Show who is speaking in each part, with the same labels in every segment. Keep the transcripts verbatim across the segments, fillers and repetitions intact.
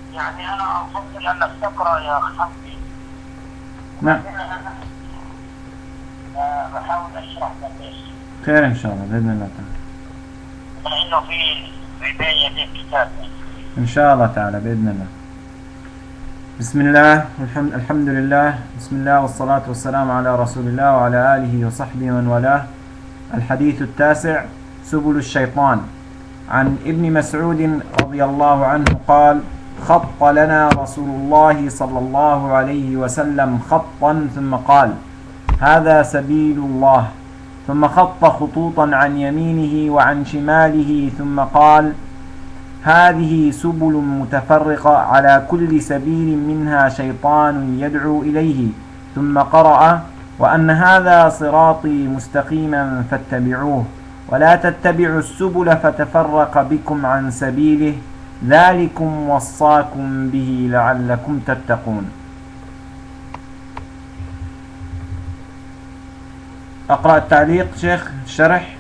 Speaker 1: يعني أنا أفضل أن أستقرأ يا أخ حمدي.
Speaker 2: نعم.
Speaker 1: بحاول أشرح لك
Speaker 2: خير إن شاء الله بإذن الله تعالى.
Speaker 1: لأنه في بداية الكتاب.
Speaker 2: إن شاء الله تعالى بإذن الله. بسم الله والحمد الحمد لله. بسم الله والصلاة والسلام على رسول الله وعلى آله وصحبه ومن والاه. الحديث التاسع: سبل الشيطان. عن ابن مسعود رضي الله عنه قال: خط لنا رسول الله صلى الله عليه وسلم خطا ثم قال: هذا سبيل الله، ثم خط خطوطا عن يمينه وعن شماله ثم قال: هذه سبل متفرقة على كل سبيل منها شيطان يدعو إليه، ثم قرأ: وأن هذا صراطي مستقيما فاتبعوه ولا تتبعوا السبل فتفرق بكم عن سبيله ذلكم وصاكم به لعلكم تتقون. أقرأ التعليق شيخ الشرح.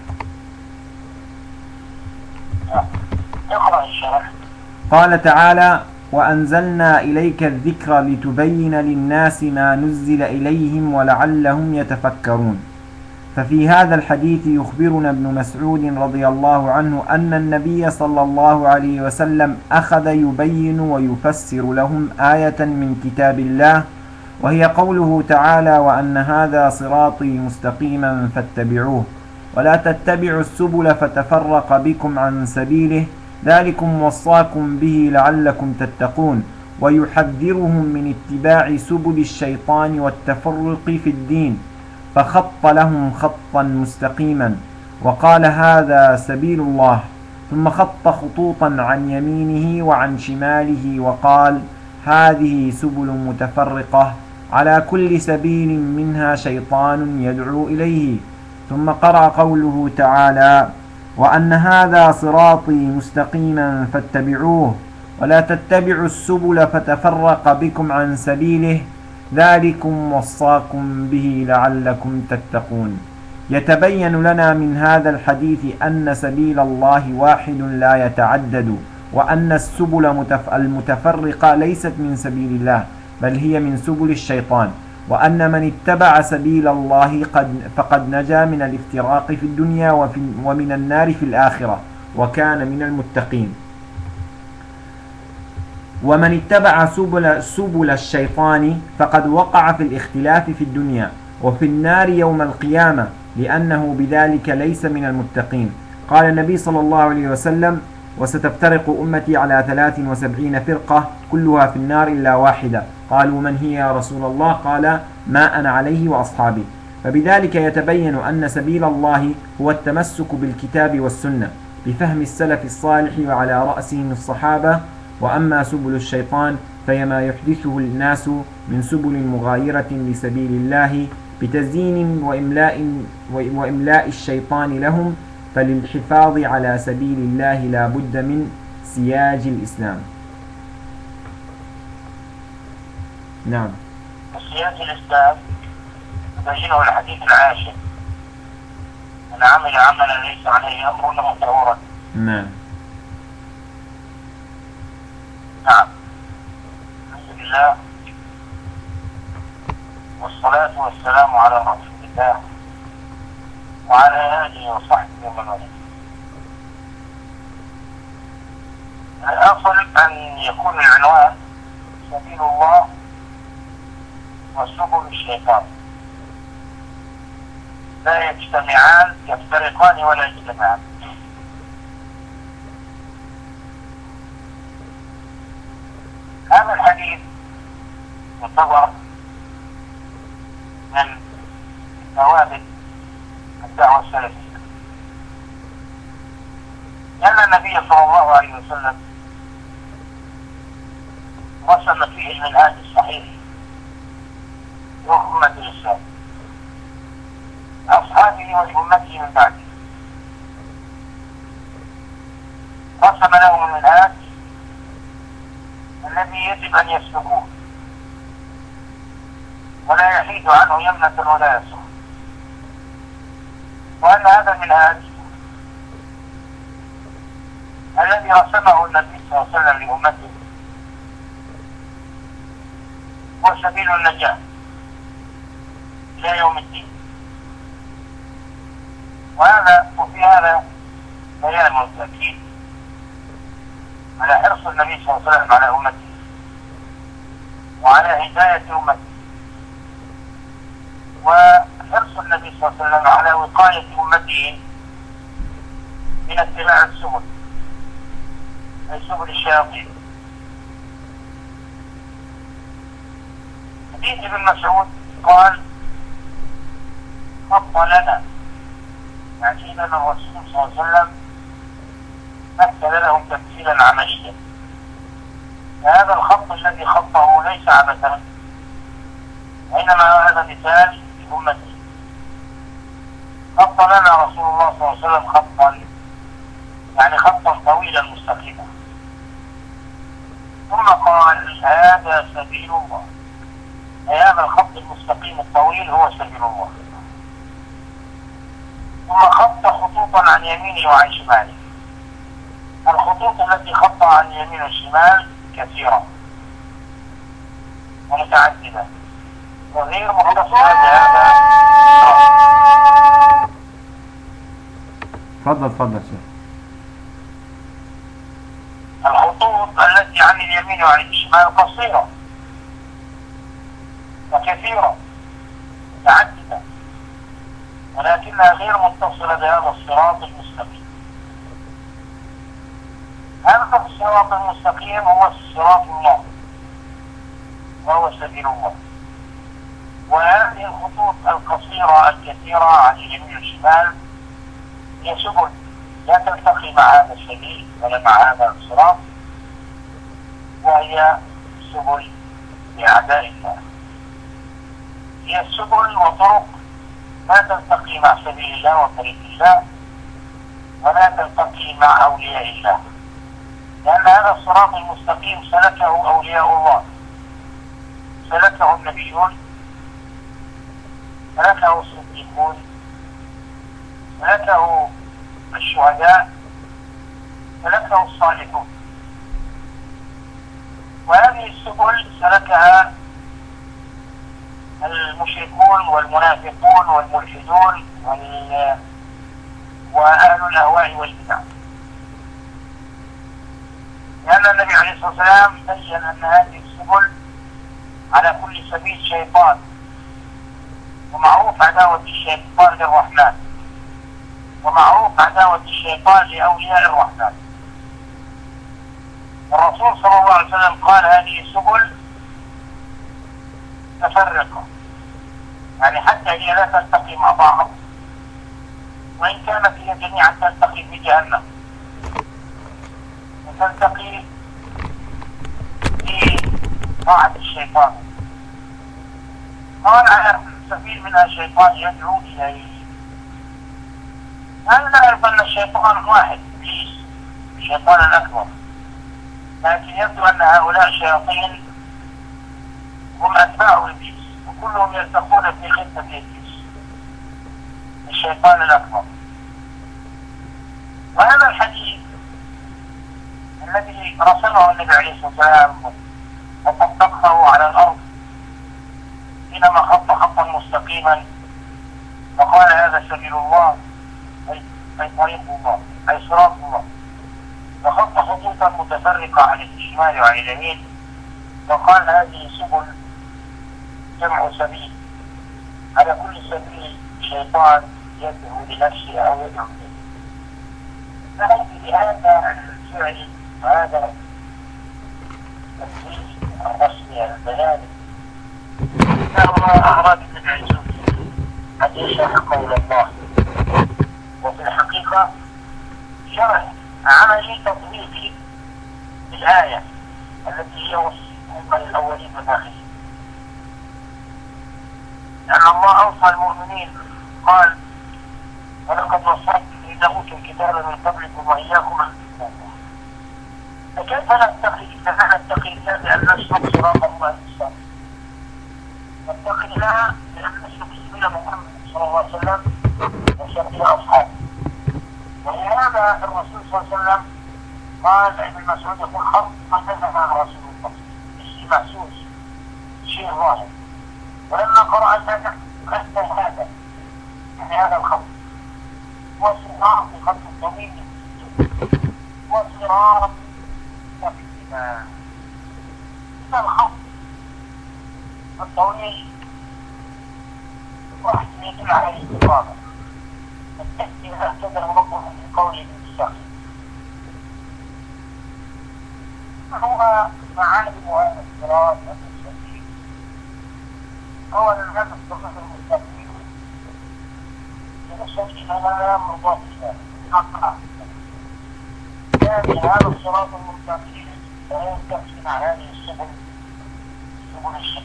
Speaker 1: اقرأ الشرح.
Speaker 2: قال تعالى: وأنزلنا إليك الذكر لتبين للناس ما نزل إليهم ولعلهم يتفكرون. ففي هذا الحديث يخبرنا ابن مسعود رضي الله عنه أن النبي صلى الله عليه وسلم أخذ يبين ويفسر لهم آية من كتاب الله، وهي قوله تعالى: وأن هذا صراطي مستقيما فاتبعوه ولا تتبعوا السبل فتفرق بكم عن سبيله ذلكم وصاكم به لعلكم تتقون، ويحذرهم من اتباع سبل الشيطان والتفرق في الدين، فخط لهم خطا مستقيما وقال: هذا سبيل الله، ثم خط خطوطا عن يمينه وعن شماله وقال: هذه سبل متفرقة على كل سبيل منها شيطان يدعو إليه، ثم قرأ قوله تعالى: وأن هذا صراطي مستقيما فاتبعوه ولا تتبعوا السبل فتفرق بكم عن سبيله ذلكم وصاكم به لعلكم تتقون. يتبين لنا من هذا الحديث أن سبيل الله واحد لا يتعدد، وأن السبل المتفرقة ليست من سبيل الله بل هي من سبل الشيطان، وأن من اتبع سبيل الله قد فقد نجا من الافتراق في الدنيا ومن النار في الآخرة وكان من المتقين. ومن اتبع سبل, سبل الشيطان فقد وقع في الاختلاف في الدنيا وفي النار يوم القيامة، لأنه بذلك ليس من المتقين. قال النبي صلى الله عليه وسلم: وستفترق أمتي على ثلاث وسبعين فرقة كلها في النار إلا واحدة. قالوا: من هي يا رسول الله؟ قال: ما أنا عليه وأصحابي. فبذلك يتبين أن سبيل الله هو التمسك بالكتاب والسنة بفهم السلف الصالح وعلى رأسهم الصحابة. وأما سبل الشيطان فهي ما يحدثه الناس من سبل مغايرة لسبيل الله بتزيين وإملاء, وإملاء الشيطان لهم، فللحفاظ على سبيل الله لا بد من سياج الإسلام. نعم.
Speaker 1: سياج الإسلام يبينه الحديث العاشر: من عمل عملا ليس عليه أمرنا فهو رد.
Speaker 2: نعم.
Speaker 1: نعم. الحمد لله والصلاة والسلام على رسول الله وعلى آله وصحبه ومن والاه. الأفضل أن يكون العنوان سبيل الله وسبل الشيطان، لا يجتمعان، يفترقان ولا يجتمعان. هذا الحديث يعتبر من ثوابت الدعوة السلفية، لأن النبي صلى الله عليه وسلم رسم فيه المنهاج الصحيح لأمة الإسلام، أصحابه ولأمته من بعده. رسم لهم المنهاج الذي يجب أن يسلكوه ولا يحيد عنه يمنة ولا يسر، وأن هذا المنهاج الذي رسمه النبي صلى الله عليه وسلم لأمته هو سبيل النجاة إلى يوم الدين. وهذا وفي هذا بيان وتأكيد على حرص النبي صلى الله عليه وسلم على أمته وعلى هداية أمته، وحرص النبي صلى الله عليه وسلم على وقاية أمته من اتباع السبل أي سبل الشياطين. حديث ابن مسعود قال: خط لنا، يعني لنا الرسول صلى الله عليه وسلم مثل لهم تمثيلا عمليا. فهذا الخط الذي خطه ليس عبثا، وإنما هذا مثال لأمته. خط لنا رسول الله صلى الله عليه وسلم خطا، يعني خطا طويلا مستقيما، ثم قال: هذا سبيل الله، أي هذا الخط المستقيم الطويل هو سبيل الله. ثم خط خطوطا عن يمينه وعن شماله. الخطوط التي خطها عن اليمين والشمال كثيرة ومتعددة وغير مختصرة بهذا.
Speaker 2: تفضل تفضل شيخ.
Speaker 1: الخطوط التي عن اليمين وعن الشمال قصيرة وكثيرة متعددة، ولكنها غير متصلة بهذا الصراط المستقيم. هذا الصراط المستقيم هو صراط الله وهو سبيل الله. وهذه الخطوط القصيرة الكثيرة عن اليمين والشمال هي سبل لا تلتقي مع هذا السبيل ولا مع هذا الصراط، وهي سبل لأعداء الله. هي السبل وطرق لا تلتقي مع سبيل الله وطريق الله، ولا تلتقي مع أولياء الله، لأن هذا الصراط المستقيم سلكه أولياء الله، سلكه النبيون، سلكه الصديقون، سلكه الشهداء، سلكه الصالحون. وهذه السبل سلكها المشركون والمنافقون والملحدون وأهل الأهواء والبدع، لأن النبي عليه الصلاة والسلام بين أن هذه السبل على كل سبيل شيطان، ومعروف عداوة الشيطان للرحمن، ومعروف عداوة الشيطان لأولياء الرحمن. والرسول صلى الله عليه وسلم قال: هذه السبل متفرقة، يعني حتى هي لا تلتقي مع بعض، وإن كانت هي جميعا تلتقي في جهنم وتلتقي في طاعة الشيطان. قال: على سبيل منها شيطان يدعو إليه. أنا نعرف أن الشيطان واحد، إبليس، الشيطان الأكبر، لكن يبدو أن هؤلاء شياطين هم أتباع إبليس، وكلهم يلتقون في خدمة إبليس الشيطان الأكبر. وهذا الحديث الذي رسمه النبي عليه الصلاة والسلام وطبقه على الأرض حينما خط خطا مستقيما وقال: هذا سبيل الله، أي طريق الله، أي صراط الله، وخط خطوطا متفرقة عن الشمال وعن اليمين وقال: هذه سبل جمع سبيل، على كل سبيل شيطان يدعو لنفسه أو يدعو إليه. فهذه هذا الفعل وهذا التنفيذ الرسمي البياني فهو أعراض النبي عليه الصلاة والسلام أن يشرح قول الله، وفي الحقيقة شرح عملي تطبيقي للآية التي هي وصف الأولين والآخرين. لأن الله أوصى المؤمنين قال: ولقد وصيت الذين أوتوا الكتاب من قبلكم وإياكم أن تتقوا الله. فكيف نتقي إذا نتقي الله بأن نسلك صراط الله المستقيم؟ نتقي الله بأن نسلك سبيل محمد صلى الله عليه وسلم وسبيل أصحابه. ولهذا الرسول صلى الله عليه وسلم قال: ابن مسعود يقول: خط مثلنا رسول الله، شيء محسوس، شيء ظاهر. ولما قرأ الفاتحة مثل هذا، يعني هذا الخط والصراط بخط طويل والصراط مستقيما. هذا الخط الطويل واحد يدل على الاستقامة. التأتي هكذا ربه في قوله المستقيم. هو معالم هذا الصراط المستقيم. أولا هذا الصراط المستقيم يوصل إلى مرضاة الله حقا. ثانيا هذا الصراط المستقيم لا يستقيم على هذه السبل سبل الشرك.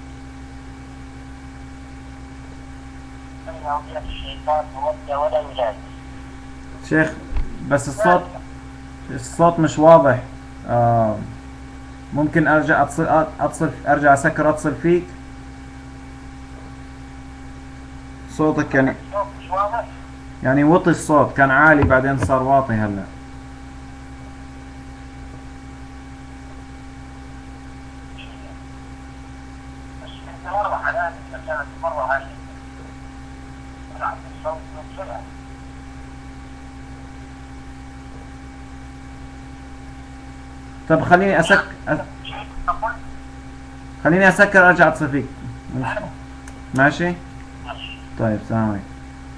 Speaker 1: الشيطان مودة ولا ولاد.
Speaker 2: شيخ بس الصوت الصوت مش واضح. آه ممكن ارجع اتصل اتصل ارجع اسكر اتصل فيك. صوتك يعني يعني وطي الصوت، كان عالي بعدين صار واطي هلا. طب خليني أسك خليني أسكر أرجع أتصل فيك. ماشي؟ طيب سلام عليكم.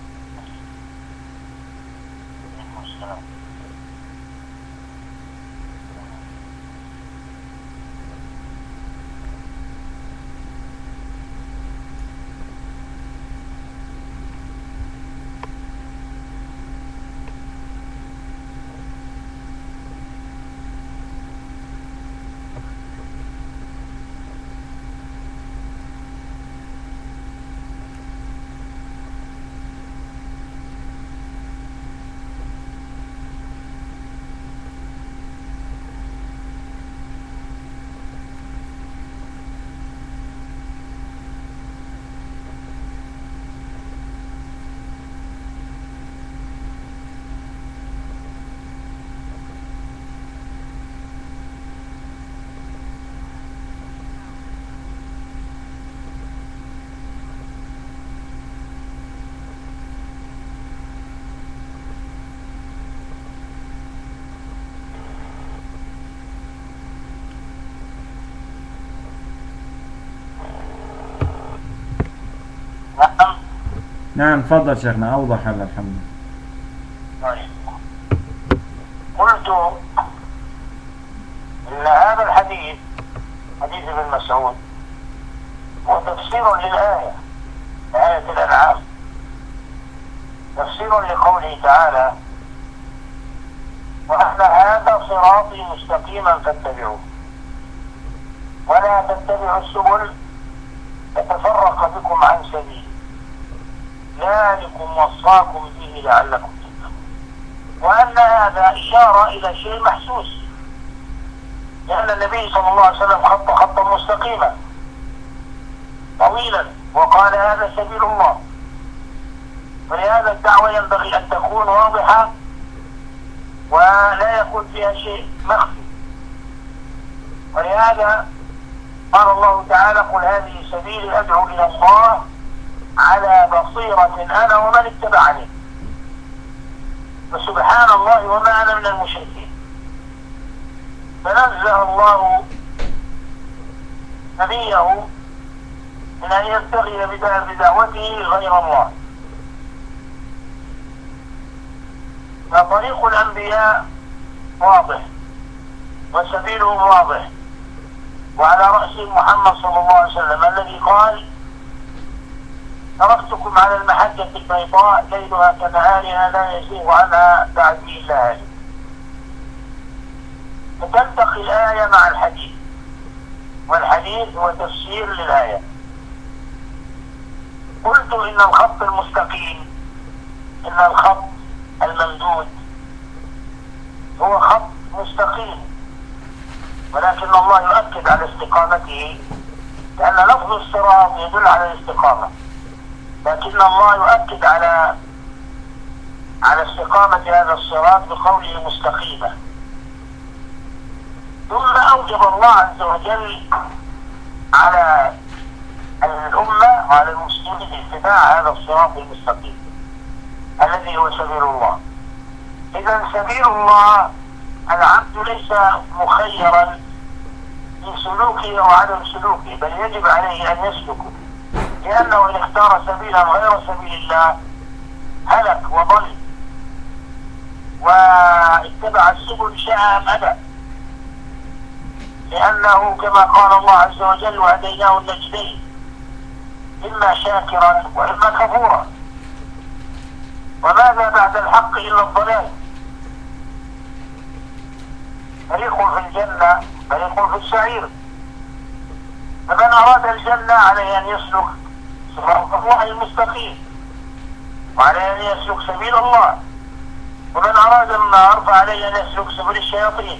Speaker 2: نعم تفضل شيخنا، أوضح هذا الحمد
Speaker 1: لله. قلت إن هذا الحديث حديث ابن مسعود هو تفسير للآية، آية الأنعام، تفسير لقوله تعالى: وأن هذا صراطي مستقيما فاتبعوه ولا تتبعوا السبل فتفرق بكم عن سبيله ذلكم وصاكم به لعلكم تتقون. وأن هذا إشارة إلى شيء محسوس، لأن النبي صلى الله عليه وسلم خط خطا مستقيما طويلا وقال: هذا سبيل الله. ولهذا الدعوة ينبغي أن تكون واضحة ولا يكون فيها شيء مخفي. ولهذا قال الله تعالى: قل هذه سبيلي أدعو إلى الله على بصيرة أنا ومن اتبعني فسبحان الله وما أنا من المشركين. فنزه الله نبيه من أن يبتغي بدعوته غير الله. فطريق الأنبياء واضح وسبيلهم واضح، وعلى رأسهم محمد صلى الله عليه وسلم الذي قال: تركتكم على المحجة البيضاء ليلها كنهارها لا يزيغ عنها بعدي إلا هالك. فتلتقي الآية مع الحديث، والحديث هو تفسير للآية. قلت إن الخط المستقيم، إن الخط الممدود هو خط مستقيم، ولكن الله يؤكد على استقامته، لأن لفظ الصراط يدل على الاستقامة، لكن الله يؤكد على على استقامة هذا الصراط بقوله مستقيمة. ثم أوجب الله عز وجل على وعلى المسلمين اتباع هذا الصراط المستقيم الذي هو سبيل الله. إذا سبيل الله العبد ليس مخيرا في سلوكه أو عدم سلوكه، بل يجب عليه أن يسلكه، لأنه إن اختار سبيلا غير سبيل الله هلك وضل، واتبع السبل شاء أم أبى، لأنه كما قال الله عز وجل: وهديناه النجدين إما شاكرا وإما كفورا. وماذا بعد الحق إلا الضلال؟ فريق في الجنة فريق في السعير. فمن أراد الجنة عليه أن يسلك صراط الله المستقيم، وعليه أن يسلك سبيل الله. ومن أراد النار فعليه أن يسلك سبيل الشياطين.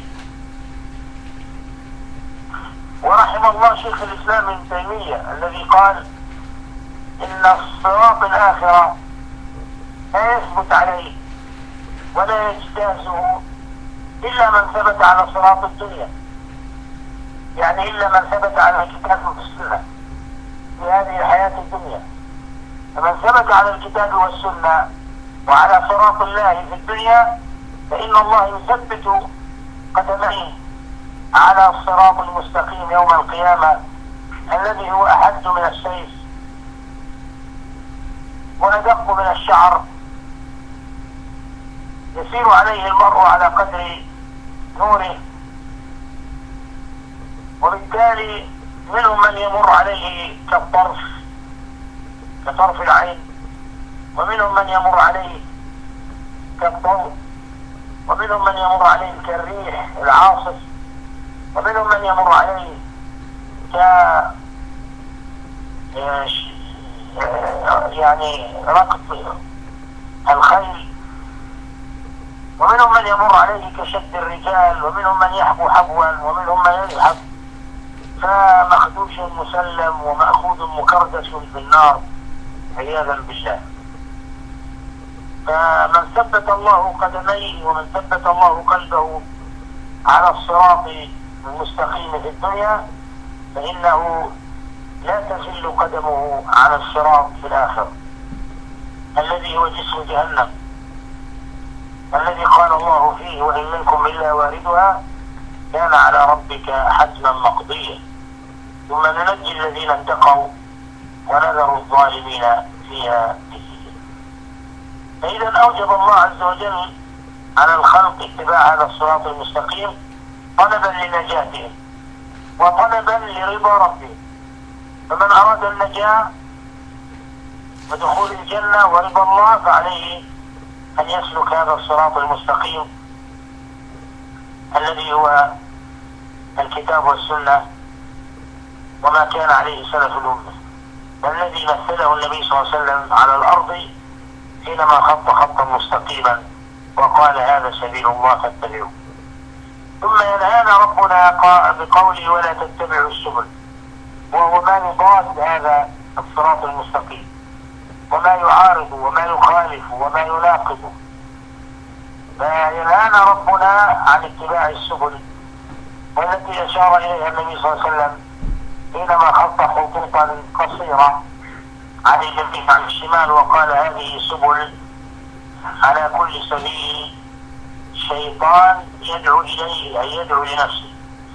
Speaker 1: ورحم الله شيخ الإسلام ابن تيمية الذي قال: إن الصراط الآخرة لا يثبت عليه ولا يجتازه إلا من ثبت على صراط الدنيا، يعني إلا من ثبت على الكتاب والسنة في هذه الحياة الدنيا. فمن ثبت على الكتاب والسنة وعلى صراط الله في الدنيا فإن الله يثبت قدميه على الصراط المستقيم يوم القيامة، الذي هو أحد من السيف وأدق من الشعر، يسير عليه المرء على قدر نوره. وبالتالي منهم من يمر عليه كالطرف كطرف العين، ومنهم من يمر عليه كالضوء، ومنهم من يمر عليه كالريح العاصف، ومنهم من يمر عليه ك يعني ركض الخيل، ومنهم من يمر عليه كشد الرجال، ومنهم من يحبو حبوا، ومنهم من يلحق فمخدوش مسلم ومأخوذ مكردس في النار عياذا بالله. فمن ثبت الله قدميه ومن ثبت الله قلبه على الصراط المستقيم في الدنيا فإنه لا تزل قدمه على الصراط في الآخر، الذي هو جسر جهنم، الذي قال الله فيه: وإن منكم إلا واردها كان على ربك حتما مقضيا ثم ننجي الذين اتقوا ونذر الظالمين فيها جثيا. فإذا أوجب الله عز وجل على الخلق اتباع هذا الصراط المستقيم طلبا لنجاتهم وطلبا لرضا ربهم. فمن أراد النجاة ودخول الجنة ورضا الله فعليه أن يسلك هذا الصراط المستقيم الذي هو الكتاب والسنة وما كان عليه سلف الأمة، والذي مثله النبي صلى الله عليه وسلم على الأرض حينما خط خطا مستقيما وقال: هذا سبيل الله فاتبعوه. ثم ينهانا ربنا بقوله: ولا تتبعوا السبل، وهو ما يضاد هذا الصراط المستقيم وما يعارض وما يخالف وما يناقض. فينهانا ربنا عن اتباع السبل، والتي أشار إليها النبي صلى الله عليه وسلم حينما خط خطوطا قصيرة عن اليمين عن الشمال وقال: هذه سبل على كل سبيل شيطان يدعو إليه، أي يدعو لنفسه.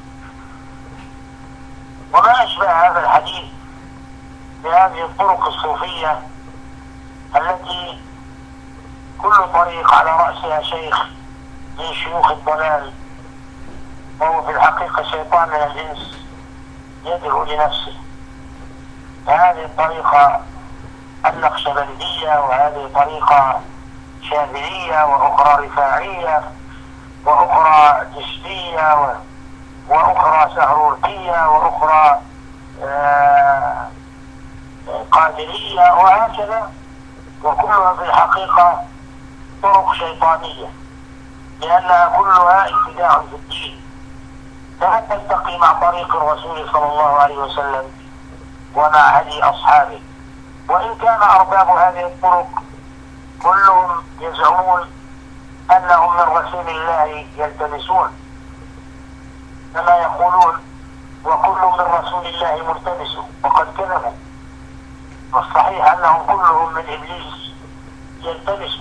Speaker 1: وما أشبه هذا الحديث بهذه الطرق الصوفية التي كل طريق على رأسها شيخ من شيوخ الضلال، وهو في الحقيقة شيطان من الإنس يدعو لنفسه. فهذه الطريقة النقشبندية، وهذه طريقة شاذلية، وأخرى رفاعية، وأخرى جشتية، وأخرى سهروردية، وأخرى آه قادرية، وهكذا. وكلها في الحقيقة طرق شيطانية، لأنها كلها ابتداع في الدين، لا تلتقي مع طريق الرسول صلى الله عليه وسلم ومع هدي أصحابه. وإن كان أرباب هذه الطرق كلهم يزعمون أنهم من رسول الله يلتمسون، كما يقولون: وكل من رسول الله ملتمس، وقد كذبوا. والصحيح أنهم كلهم من إبليس يلتمسوا،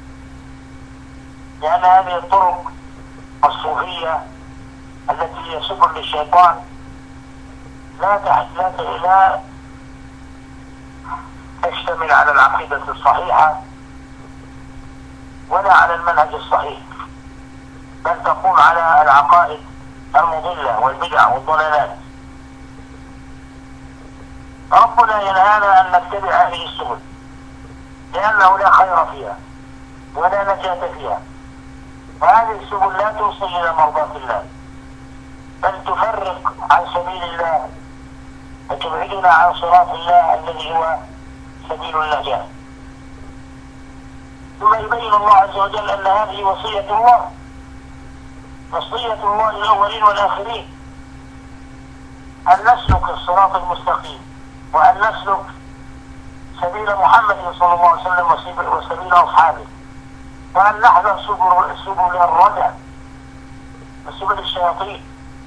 Speaker 1: لأن هذه الطرق الصوفية التي هي سبل للشيطان لا لا تشتمل على العقيدة الصحيحة ولا على المنهج الصحيح، بل تقوم على العقائد المضلة والبدع والضلالات. ربنا ينهانا أن نتبع هذه السبل لأنه لا خير فيها ولا نجاة فيها، وهذه السبل لا توصل إلى مرضاة الله، بل تفرق عن سبيل الله وتبعدنا عن صراط الله الذي هو سبيل النجاة. ثم يبين الله عز وجل أن هذه وصية الله، وصية الله للأولين والآخرين، أن نسلك الصراط المستقيم، وأن نسلك سبيل محمد صلى الله عليه وسلم وسبيل أصحابه، وأن نحذر سبل, سبل الردى وسبل الشياطين.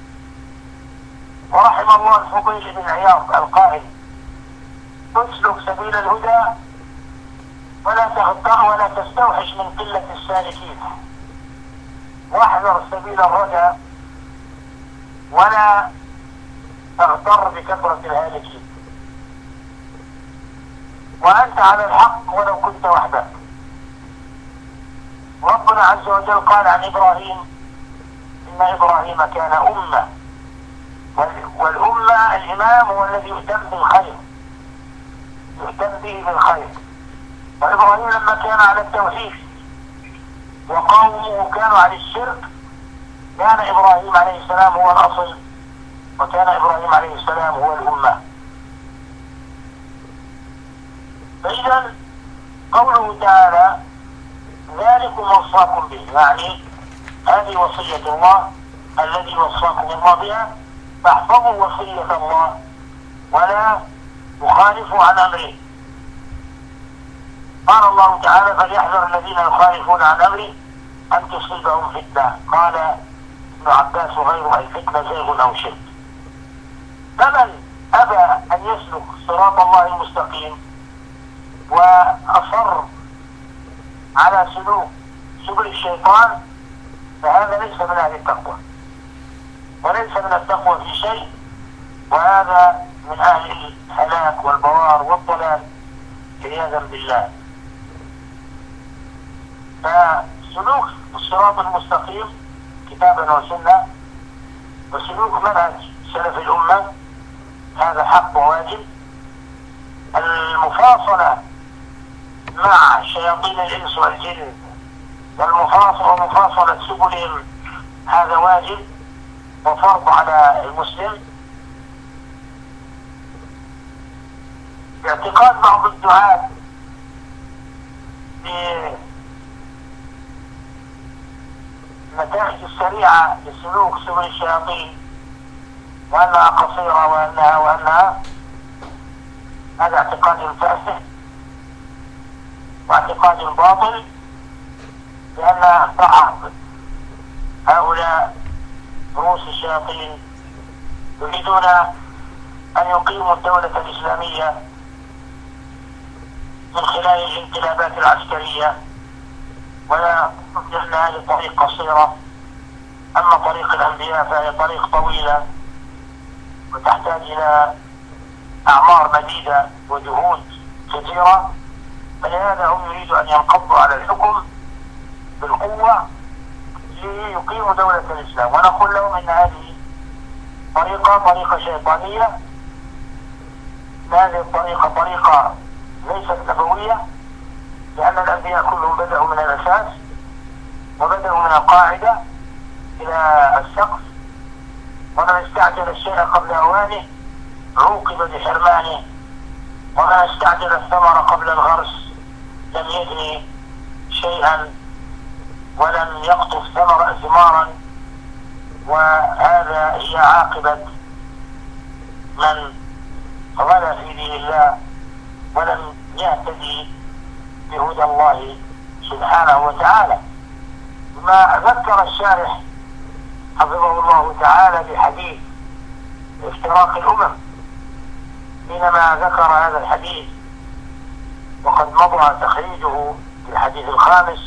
Speaker 1: ورحم الله الفضيل بن عياض القائل: تسلك سبيل الهدى ولا تغتر ولا تستوحش من قلة السالكين، واحذر سبيل الردى ولا تغتر بكثرة الهالكين، وأنت على الحق ولو كنت وحدك. ربنا عز وجل قال عن إبراهيم: إن إبراهيم كان أمة، والأمة الإمام هو الذي يهتم بالخير، يهتم به بالخير. وإبراهيم لما كان على التوحيد وقومه كانوا على الشرك، كان إبراهيم عليه السلام هو الأصل، وكان إبراهيم عليه السلام هو الأمة. فإذا قوله تعالى: ذلكم وصاكم به، يعني هذه وصية الله الذي وصاكم الله بها، فاحفظوا وصية الله ولا تخالفوا عن أمره. قال الله تعالى: فليحذر الذين يخالفون عن أمره أن تصيبهم فتنة. قال ابن عباس: غير أي فتنة زيغ أو شرك. فمن أبى أن يسلك صراط الله المستقيم وأصر على سلوك سبل الشيطان، فهذا ليس من أهل التقوى وليس من التقوى في شيء، وهذا من أهل الهلاك والبوار والضلال عياذا بالله. فسلوك الصراط المستقيم كتابا وسنة وسلوك منهج سلف الأمة هذا حق وواجب. المفاصلة مع شياطين الإنس والجن والمفاصلة ومفاصلة سبلهم هذا واجب وفرض على المسلم. باعتقاد بعض الدعاة بالنتائج السريعة لسلوك سبل الشياطين وأنها قصيرة وأنها وأنها هذا اعتقاد فاسد واعتقاد باطل، لأن بعض هؤلاء رؤوس الشياطين يريدون أن يقيموا الدولة الإسلامية من خلال الانقلابات العسكرية، ولا أن هذه طريق قصيرة. أما طريق الأنبياء فهي طريق طويلة وتحتاج إلى أعمار مديدة وجهود كثيرة، فلهذا هم يريدوا أن ينقضوا على الحكم بالقوة ليقيموا دولة الإسلام. ونقول لهم إن هذه طريقة طريقة شيطانية، هذه الطريقة طريقة ليست نبوية، لأن الأنبياء كلهم بدأوا من الأساس وبدأوا من القاعدة إلى السقف، ومن استعجل الشيء قبل أوانه عوقب بحرمانه، ومن استعجل الثمر قبل الغرس لم يجني شيئا ولم يقطف ثمر ثمارا. وهذا هي عاقبة من غلا في دين الله ولم يهتدي بهدى الله سبحانه وتعالى. ما ذكر الشارح حفظه الله تعالى بحديث افتراق الأمم، حينما ذكر هذا الحديث وقد مضى تخريجه في الحديث الخامس،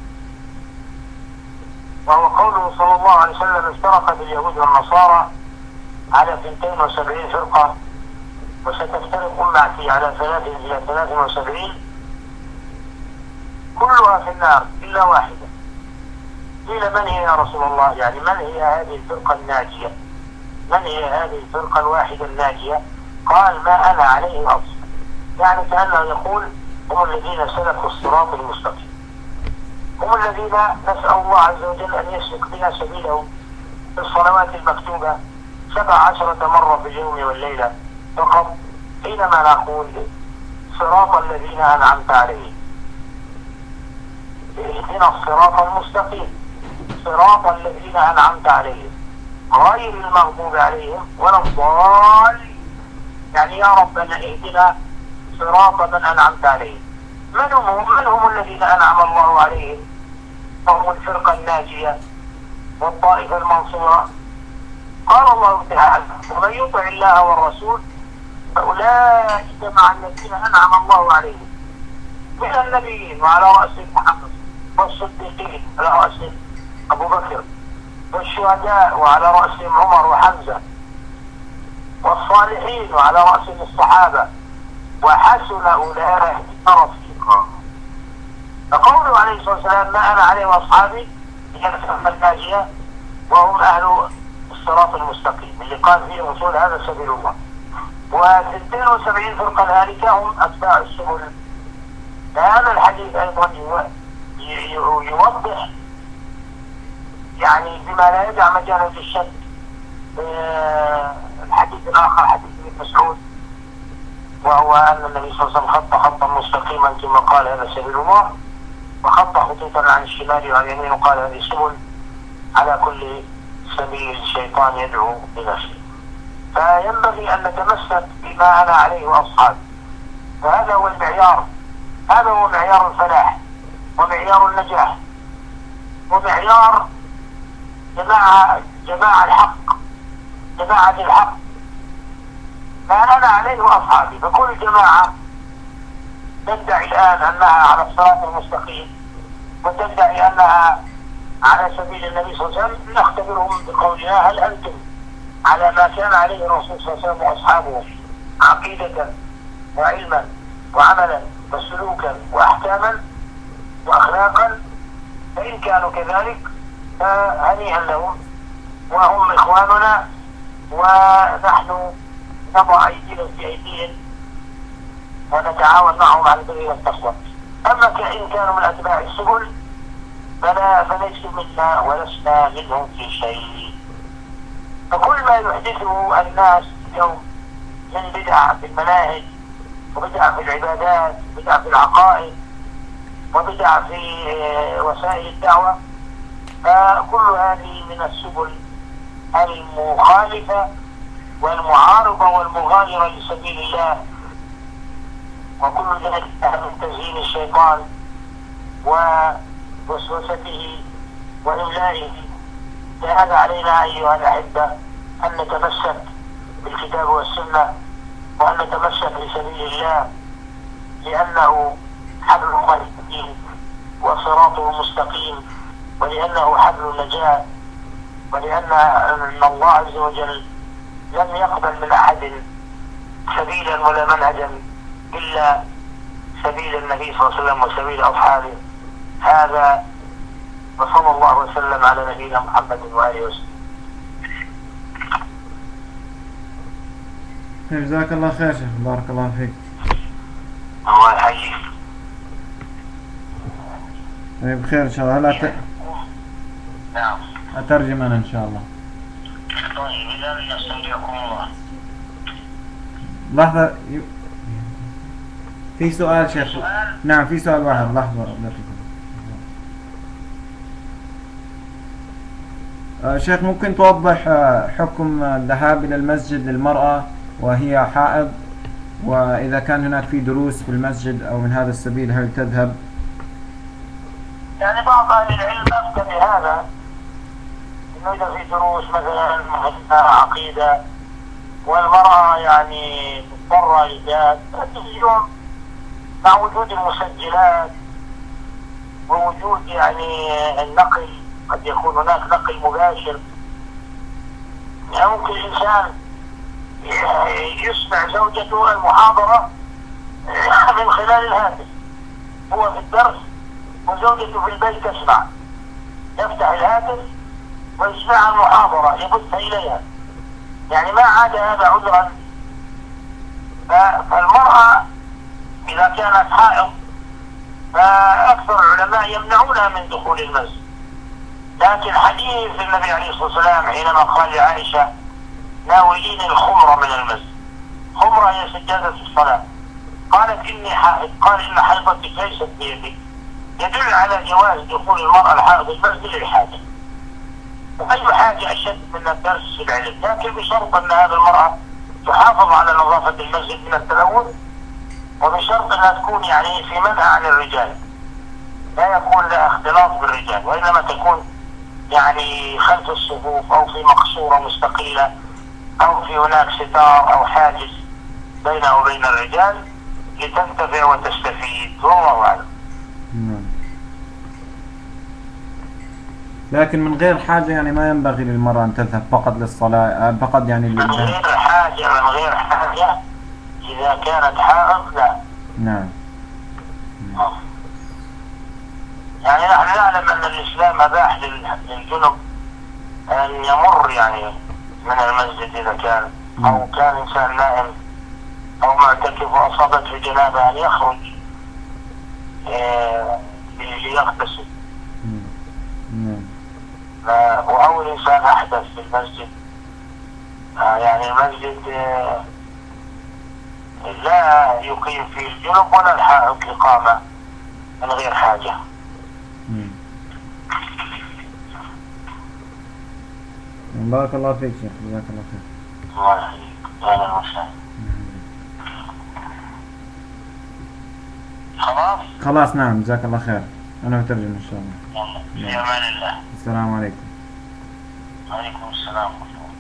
Speaker 1: وهو قوله صلى الله عليه وسلم: افترقت اليهود والنصارى على اثنتين وسبعين فرقة، وستفترق أمتي على ثلاث إلى ثلاث وسبعين، كلها في النار إلا واحدة. قيل: من هي يا رسول الله؟ يعني من هي هذه الفرقة الناجية؟ من هي هذه الفرقة الواحدة الناجية؟ قال: ما أنا عليه أصلا. يعني كأنه يقول: هم الذين سلكوا الصراط المستقيم، هم الذين نسأل الله عز وجل أن يسلك بنا سبيلهم في الصلوات المكتوبة سبع عشرة مرة في اليوم والليلة فقط، حينما نقول: صراط الذين أنعمت عليهم، اهدنا الصراط المستقيم، صراط الذين أنعمت عليهم غير المغضوب عليهم ولا الضالين. يعني يا ربنا اهدنا صراط من أنعمت عليهم. من هم, من هم الذين أنعم الله عليهم؟ هم الفرقة الناجية والطائفة المنصورة. قال الله تعالى: ومن يطع الله والرسول فأولئك مع الذين أنعم الله عليهم من النبيين، وعلى رأسهم محمد، والصديقين على رأسهم أبو بكر، والشهداء وعلى رأسهم عمر وحمزة، والصالحين وعلى رأسهم الصحابة، وحسن أولئك رفيقا. فقوله عليه الصلاة والسلام: ما أنا عليه وأصحابي، هي الفرقة الناجية، وهم أهل الصراط المستقيم اللي قال فيه رسول هذا سبيل الله. واثنين وسبعين فرقة الهالكة هم أتباع السبل. فهذا الحديث أيضا يوضح يعني بما لا يدع مجالا للشك الحديث الآخر، حديث ابن مسعود، وهو أن النبي صلى الله عليه وسلم خط خطا مستقيما كما قال هذا سبيل الله، وخط خطوطا عن الشمال وعن اليمين وقال هذه سبل، على كل سبيل الشيطان يدعو بنفسه. فينبغي أن نتمسك بما أنا عليه وأصحابي، وهذا هو المعيار، هذا هو معيار الفلاح ومعيار النجاح ومعيار جماعة جماعة الحق، جماعة الحق، ما أنا عليه وأصحابي. فكل جماعة تدعي الآن أنها على الصراط المستقيم وتدعي أنها على سبيل النبي صلى الله عليه وسلم، نختبرهم بقولنا: هل أنتم على ما كان عليه الرسول صلى الله عليه وسلم وأصحابه عقيدة وعلما وعملا وسلوكا وأحكاما وأخلاقا؟ فإن كانوا كذلك فهنيئا لهم، وهم إخواننا، ونحن نضع أيدينا في أيديهم ونتعاون معهم على البر والتقوى. أما إن كانوا من أتباع السبل فلا فليسوا منا ولسنا منهم في شيء. فكل ما يحدثه الناس اليوم من بدع في المناهج، وبدع في العبادات، وبدع في العقائد، وبدع في وسائل الدعوة، فكل هذه من السبل المخالفة والمعارضة والمغايرة لسبيل الله، وكل ذلك من تزيين الشيطان ووسوسته وإملائه. لهذا علينا أيها الأحبة أن نتمسك بالكتاب والسنة، وأن نتمسك بسبيل الله، لأنه حبل الله الدين وصراطه مستقيم، ولأنه حبل النجاة، ولأن الله عز وجل لم يقبل من أحد سبيلا ولا منهجا إلا سبيل النبي صلى الله عليه وسلم وسبيل أصحابه. هذا، وصلى الله وسلم على نبينا محمد وآله وسلم.
Speaker 2: جزاك الله خير شيخ، بارك الله فيك.
Speaker 1: الله يحييك.
Speaker 2: طيب خير إن شاء الله. هلا ت...
Speaker 1: نعم.
Speaker 2: أترجم أنا إن شاء الله.
Speaker 1: طيب إذا نستودعكم الله.
Speaker 2: لحظة ي... في سؤال شيخ.
Speaker 1: سؤال؟
Speaker 2: نعم في سؤال واحد. لحظة أه شيخ، ممكن توضح حكم الذهاب إلى المسجد للمرأة وهي حائض، وإذا كان هناك في دروس في المسجد أو من هذا السبيل هل تذهب؟
Speaker 1: يعني بعض أهل العلم أفتى بهذا، إنه إذا في دروس مثلا مع وجود المسجلات ووجود يعني النقل، قد يكون هناك نقل مباشر. يعني ممكن الإنسان يسمع زوجته المحاضرة من خلال الهاتف، هو في الدرس وزوجته في البيت تسمع، يفتح الهاتف ويسمع المحاضرة يبث إليها، يعني ما عاد هذا عذرا. فالمرأة إذا كانت حائض فأكثر العلماء يمنعونها من دخول المسجد، لكن حديث النبي عليه الصلاة والسلام حينما قال لعائشة ناولين الخمر من المسجد، خمرة هي سجادة الصلاة، قالت إني حائض، قال إن حيضتك ليست بيدك، يدل على جواز دخول المرأة الحائض المسجد للحاجة، وأي حاجة أشد من الدرس في العلم، لكن بشرط أن هذه المرأة تحافظ على نظافة المسجد من التلوث، وبشرط أنها تكون يعني في منع عن الرجال، لا يكون لها اختلاط بالرجال، وإنما تكون يعني خلف الصفوف أو في مقصورة مستقلة أو في هناك ستار أو حاجز بينه وبين الرجال لتنتفع وتستفيد، والله أعلم.
Speaker 2: لكن من غير حاجة يعني ما ينبغي للمرأة أن تذهب فقط للصلاة، فقط يعني
Speaker 1: من غير حاجة، من غير حاجة إذا كانت حائض لا.
Speaker 2: نعم.
Speaker 1: يعني نحن نعلم أن الإسلام أباح للجنب أن يمر يعني من المسجد إذا كان، أو كان إنسان نائم أو معتكف وأصابته جنابة أن يخرج ليغتسل، أو الإنسان أحدث في المسجد، يعني المسجد لا يقيم فيه الجنب ولا الحائض إقامة من غير حاجة.
Speaker 2: بارك الله فيك شيخ، جزاك الله خير.
Speaker 1: الله يحييك. أهلا وسهلا. خلاص؟
Speaker 2: خلاص نعم، جزاك الله خير. أنا أترجم إن شاء الله.
Speaker 1: في أمان الله.
Speaker 2: السلام عليكم.
Speaker 1: وعليكم السلام.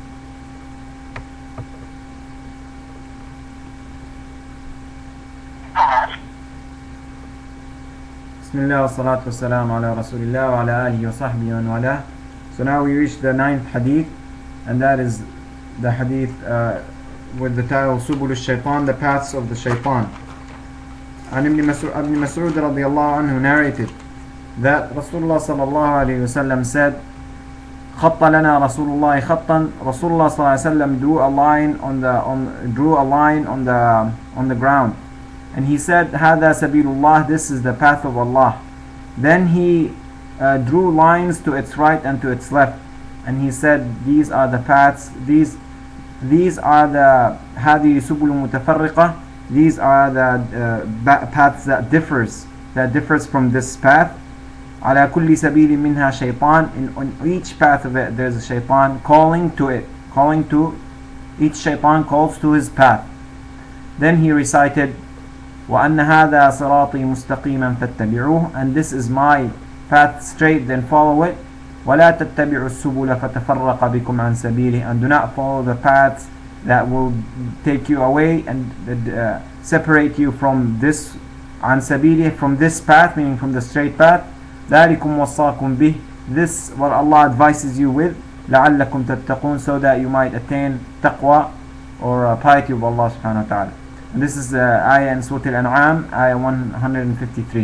Speaker 2: بسم الله والصلاة والسلام على رسول الله وعلى آله وصحبه ومن والاه. So now we reach the ninth hadith, and that is the hadith uh, with the title Subul al-Shaytan, the paths of the Shaytan. And Ibn Mas'ud radiallahu anhu narrated that Rasulullah sallallahu alayhi wasallam said, خط لنا رسول الله خطا. Rasulullah sallallahu alayhi wasallam drew a line on the on drew a line on the on the ground, and he said, هذا سبيل الله, this is the path of Allah. Then he uh, drew lines to its right and to its left, and he said, these are the paths, these these are the هذه سبل متفرقة, these are the uh, paths that differs that differs from this path. على كل سبيل منها شيطان, in on each path of it there's a shaitan calling to it, calling to each shaitan calls to his path. Then he recited, وأن هذا صراطي مستقيما فاتبعوه, and this is my path straight, then follow it. ولا تتبعوا السبل فتفرق بكم عن سبيله, and do not follow the paths that will take you away and uh, separate you from this عن سبيله, from this path, meaning from the straight path. ذلكم وصاكم به, this what Allah advises you with, لعلكم تتقون, so that you might attain taqwa or uh, piety of Allah subhanahu wa ta'ala. And this is the uh, ayah in Surah Al-An'am, ayah one hundred fifty-three.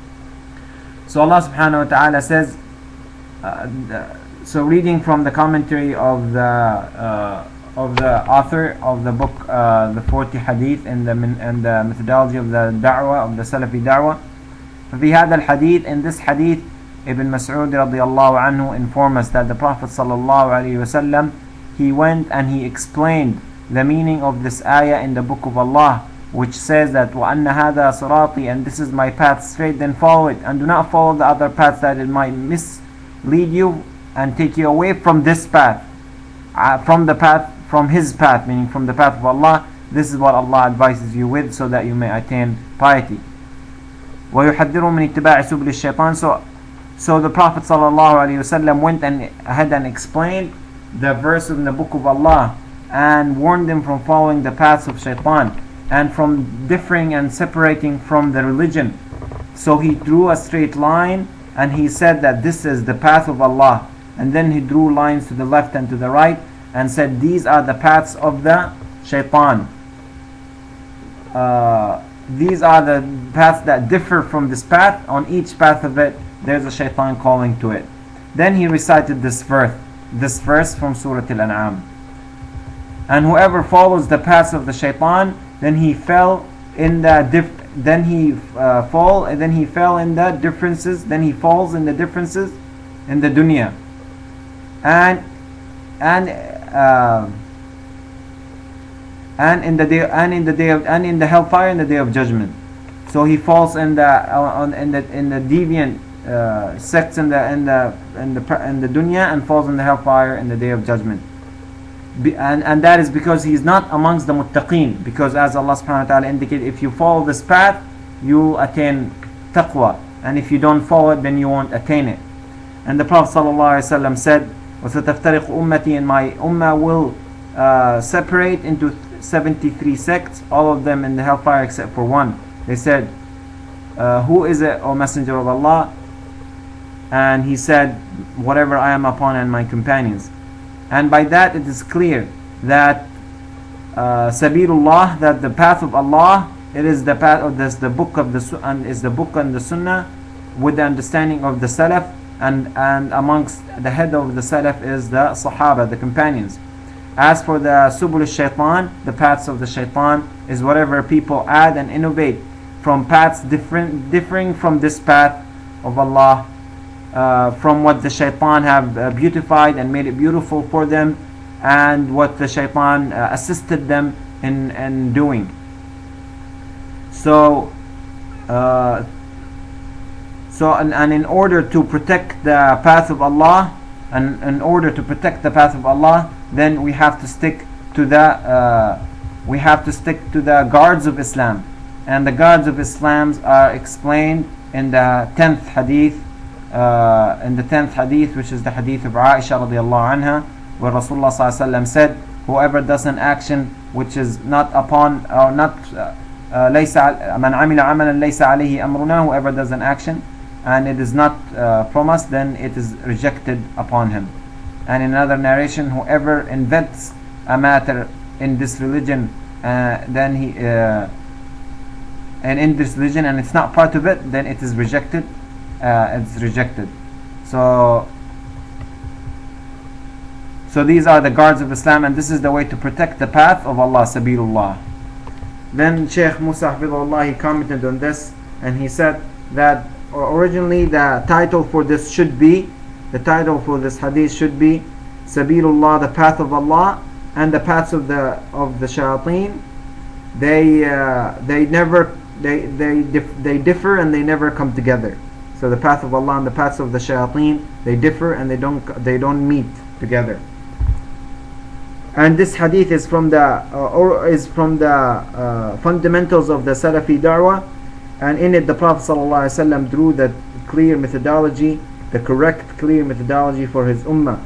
Speaker 2: So Allah subhanahu wa ta'ala says, uh, so reading from the commentary of the uh, of the author of the book, uh, the forty hadith, and the and the methodology of the da'wah, of the Salafi da'wah. في هذا الحديث, in this hadith, Ibn Mas'ud radiallahu anhu informed us that the Prophet sallallahu alaihi wasallam, he went and he explained the meaning of this ayah in the book of Allah, which says that وَأَنَّ هَذَا صِرَاطِي, and this is my path straight, then follow it, and do not follow the other paths that it might mislead you and take you away from this path, uh, from the path, from his path, meaning from the path of Allah. This is what Allah advises you with, so that you may attain piety. وَيُحَذِّرُ مِنْ اتِّبَاعِ سُبُلِ الشَّيْطَانِ. So, so the Prophet sallallahu alaihi wasallam went and ahead and explained the verse in the book of Allah and warned them from following the paths of shaitan. and from differing and separating from the religion. So he drew a straight line and he said that this is the path of Allah, and then he drew lines to the left and to the right and said these are the paths of the shaitan. Uh, these are the paths that differ from this path. On each path of it there's a shaitan calling to it. Then he recited this verse, this verse from Surah Al-An'am. And whoever follows the paths of the shaitan, then he fell in the diff- then he uh, fall and then he fell in the differences, then he falls in the differences in the dunya, and and uh, and in the day and in the day of and in the hellfire in the day of judgment. So he falls in the uh, on in the in the deviant uh, sects in the in the in the in the dunya, and falls in the hellfire in the day of judgment. Be, and, and that is because he is not amongst the muttaqeen, because as Allah subhanahu wa ta'ala indicated, if you follow this path you attain taqwa, and if you don't follow it then you won't attain it. And the Prophet sallallahu alaihi wasallam said, وَسَتَفْتَرِقُ أُمَّتِي, and my ummah will uh, separate into seventy-three sects, all of them in the hellfire except for one. They said, uh, who is it, O Messenger of Allah? And he said, whatever I am upon and my companions. And by that it is clear that uh, Sabilullah, that the path of Allah, it is the path of this, the book of the and is the book and the Sunnah, with the understanding of the Salaf, and and amongst the head of the Salaf is the Sahaba, the companions. As for the Subul al-Shaytan, the paths of the Shaitan, is whatever people add and innovate from paths different differing from this path of Allah. Uh, from what the shaitan have uh, beautified and made it beautiful for them, and what the shaitan uh, assisted them in, in doing. So, uh, so and, and in order to protect the path of Allah, and in order to protect the path of Allah, then we have to stick to the uh, we have to stick to the guards of Islam, and the guards of Islam are explained in the tenth hadith. Uh, in the tenth hadith, which is the hadith of Aisha radiallahu anha, where Rasulullah sallallahu alaihi wasallam said, whoever does an action which is not upon or not ليس من عمل عملا ليس عليه أمرنا, whoever does an action and it is not uh, from us, then it is rejected upon him. And in another narration, whoever invents a matter in this religion, uh, then he uh, and in this religion and it's not part of it, then it is rejected. Uh, it's rejected. So, so these are the guards of Islam, and this is the way to protect the path of Allah, Sabilullah. Then Shaykh Musa Hafidhullah, he commented on this, and he said that originally the title for this should be, the title for this hadith should be Sabilullah, the path of Allah, and the paths of the of the shayateen. They uh, they never they they dif- they differ and they never come together. So the path of Allah and the paths of the shayateen, they differ and they don't they don't meet together. And this hadith is from the uh, or is from the uh, fundamentals of the Salafi Da'wah, and in it the Prophet ﷺ drew the clear methodology, the correct clear methodology for his ummah,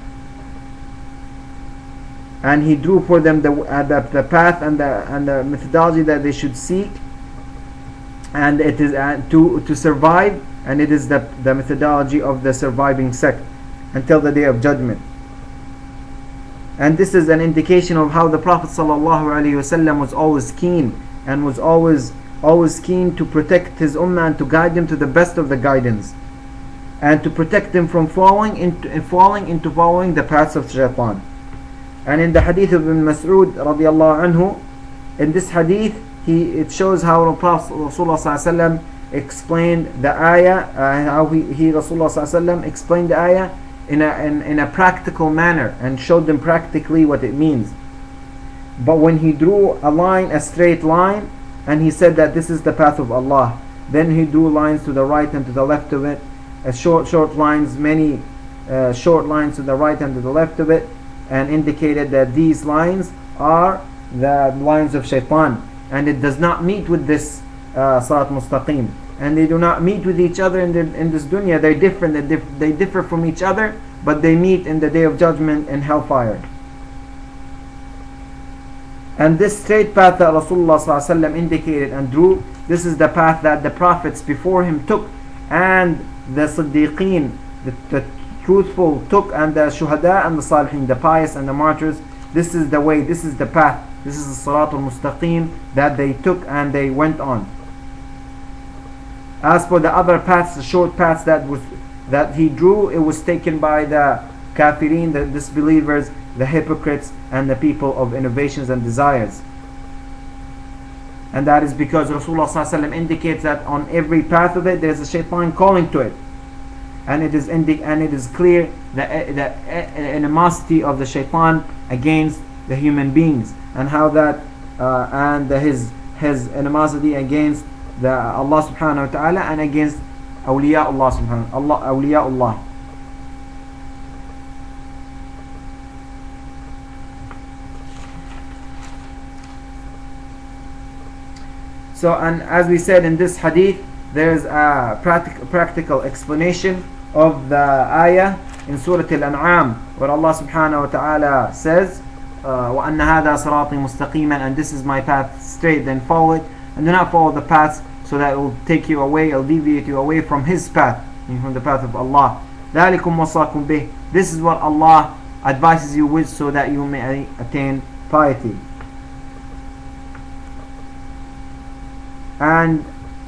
Speaker 2: and he drew for them the uh, the, the path and the and the methodology that they should seek, and it is uh, to to survive. And it is the, the methodology of the surviving sect until the day of judgment. And this is an indication of how the Prophet ﷺ was always keen and was always always keen to protect his ummah and to guide them to the best of the guidance, and to protect them from falling into falling into following the paths of shaitan. And in the hadith of Ibn Mas'ud radiallahu anhu, in this hadith he it shows how the Prophet ﷺ explained the ayah, uh, how he, he Rasulullah sallallahu alaihi wasallam explained the ayah in a in, in a practical manner and showed them practically what it means. But when he drew a line, a straight line, and he said that this is the path of Allah, then he drew lines to the right and to the left of it, a short short lines, many uh, short lines to the right and to the left of it, and indicated that these lines are the lines of shaitan, and it does not meet with this Uh, Sarat Mustaqim, and they do not meet with each other in, the, in this dunya. They're different, they, dif- they differ from each other, but they meet in the day of judgment in hellfire. And this straight path that Rasulullah sallallahu alaihi wasallam indicated and drew, this is the path that the prophets before him took, and the Siddiqeen, the, the truthful took, and the Shuhada and the Salihin, the pious and the martyrs. This is the way, this is the path, this is the Siratul Mustaqim that they took and they went on. As for the other paths, the short paths that was that he drew, it was taken by the Kafirin, the disbelievers, the hypocrites, and the people of innovations and desires. And that is because Rasulullah sallallahu alaihi wasallam indicates that on every path of it, there is a shaitan calling to it, and it is indi- and it is clear the, the animosity of the shaitan against the human beings, and how that uh, and the, his his animosity against the Allah subhanahu wa ta'ala and against awliya Allah subhanahu Allah awliya Allah. So, and as we said in this hadith, there is a practic- practical explanation of the ayah in Surah Al-An'am, where Allah subhanahu wa ta'ala says, uh, وَأَنَّ هَذَا صِرَاطِي مُسْتَقِيمًا, and this is my path straight, then follow it, and do not follow the paths, so that it will take you away, it will deviate you away from His path, meaning from the path of Allah. ذَلِكُمْ وَصَّاكُمْ بِهِ, this is what Allah advises you with, so that you may attain piety. And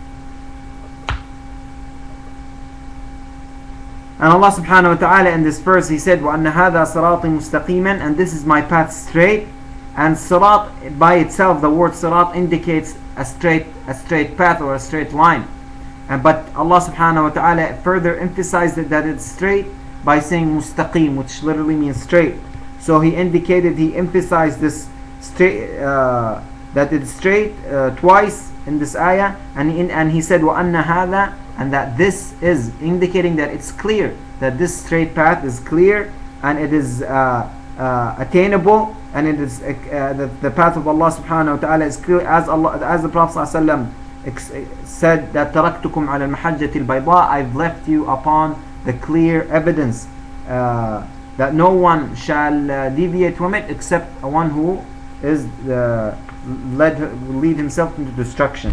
Speaker 2: And Allah subhanahu wa ta'ala in this verse, He said, وَأَنَّ هَذَا صِرَاطِ مُسْتَقِيمًا, and this is my path straight. And sirat by itself, the word sirat indicates a straight a straight path or a straight line. And but Allah subhanahu wa ta'ala further emphasized it, that it's straight, by saying mustaqim, which literally means straight. So He indicated, He emphasized this straight, uh, that it's straight uh, twice in this ayah, and in, and He said وَأَنَّ هَذَا, and that this is indicating that it's clear, that this straight path is clear, and it is uh, uh, attainable, and it is uh, the, the path of Allah subhanahu wa ta'ala is clear, as Allah, as the Prophet sallallahu alaihi wasallam said that تَرَكْتُكُمْ عَلَى الْمَحَجَّةِ الْبَيْضَاءِ, I've left you upon the clear evidence uh, that no one shall uh, deviate from it except one who is uh, led lead himself into destruction.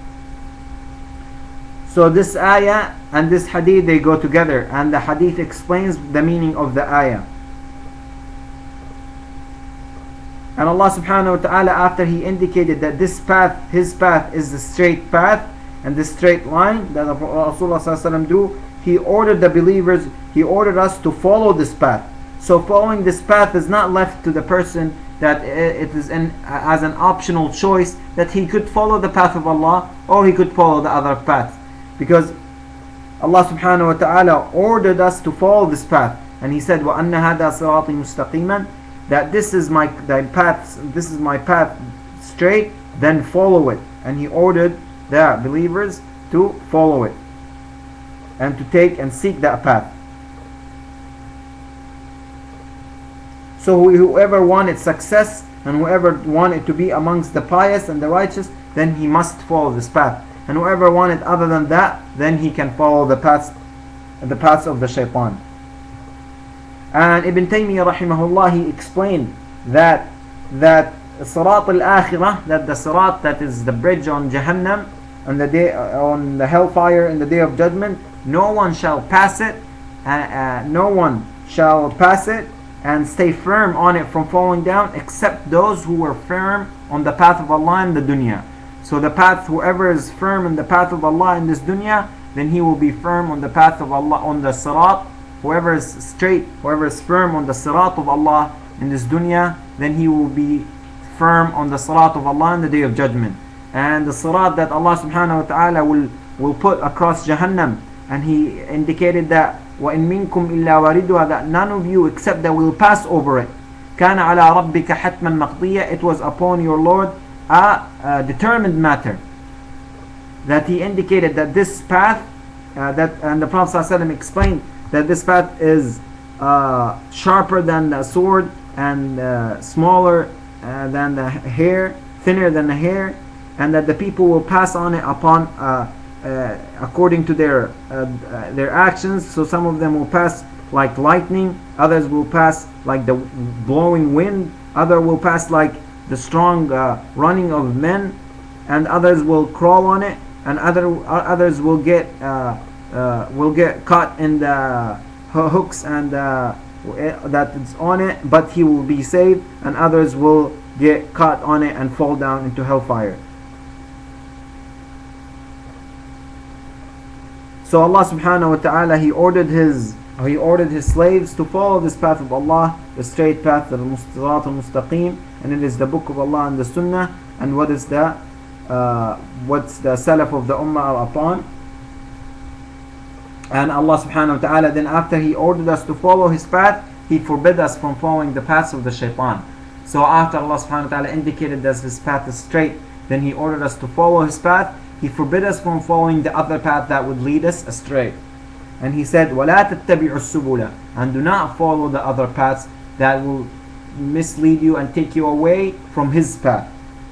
Speaker 2: So this ayah and this hadith, they go together, and the hadith explains the meaning of the ayah. And Allah subhanahu wa ta'ala, after He indicated that this path, His path, is the straight path and the straight line that Rasulullah sallallahu alaihi wasallam drew, He ordered the believers, He ordered us to follow this path. So following this path is not left to the person, that it is an, as an optional choice, that he could follow the path of Allah or he could follow the other path. Because Allah subhanahu wa ta'ala ordered us to follow this path, and He said وَأَنَّ هَذَا صِرَاطِي مُسْتَقِيمًا, that this is my the path, this is my path straight, then follow it. And He ordered the believers to follow it and to take and seek that path. So whoever wanted success and whoever wanted to be amongst the pious and the righteous, then he must follow this path. And whoever wanted other than that, then he can follow the paths, the paths of the shaitan. And Ibn Taymiyyah rahimahullah, he explained that that Sirat al-Akhirah, that the Sirat, that is the bridge on Jahannam, on the day on the hellfire in the day of judgment, no one shall pass it, uh, uh, no one shall pass it and stay firm on it from falling down, except those who were firm on the path of Allah in the dunya. So the path, whoever is firm in the path of Allah in this dunya, then he will be firm on the path of Allah, on the sirat. Whoever is straight, whoever is firm on the sirat of Allah in this dunya, then he will be firm on the sirat of Allah in the day of judgment. And the sirat that Allah subhanahu wa ta'ala will, will put across Jahannam, and He indicated that وَإِن مِّنكُمْ إِلَّا وَارِدُهَا, that none of you except that will pass over it. كَانَ عَلَى رَبِّكَ حَتْمًا مَقْضِيًّا, it was upon your Lord a, a determined matter. That He indicated that this path, uh, that and the Prophet ﷺ explained that this path is uh, sharper than the sword and uh, smaller uh, than the hair, thinner than the hair, and that the people will pass on it upon uh, uh, according to their uh, uh, their actions. So some of them will pass like lightning, others will pass like the blowing wind, other will pass like the strong uh, running of men, and others will crawl on it, and other others will get uh, uh, will get caught in the hooks and uh, that it's on it, but he will be saved, and others will get caught on it and fall down into hellfire. So Allah subhanahu wa ta'ala, he ordered his he ordered his slaves to follow this path of Allah, the straight path, the Sirat al-Mustaqim, and it is the book of Allah and the Sunnah, and what is the uh, what's the Salaf of the Ummah are upon. And Allah subhanahu wa ta'ala, then after he ordered us to follow his path, he forbid us from following the paths of the shaitan. So after Allah subhanahu wa ta'ala indicated that his path is straight, then he ordered us to follow his path. He forbid us from following the other path that would lead us astray. And he said, وَلَا تَتَّبِعُوا السُّبُلَ, and do not follow the other paths that will mislead you and take you away from his path.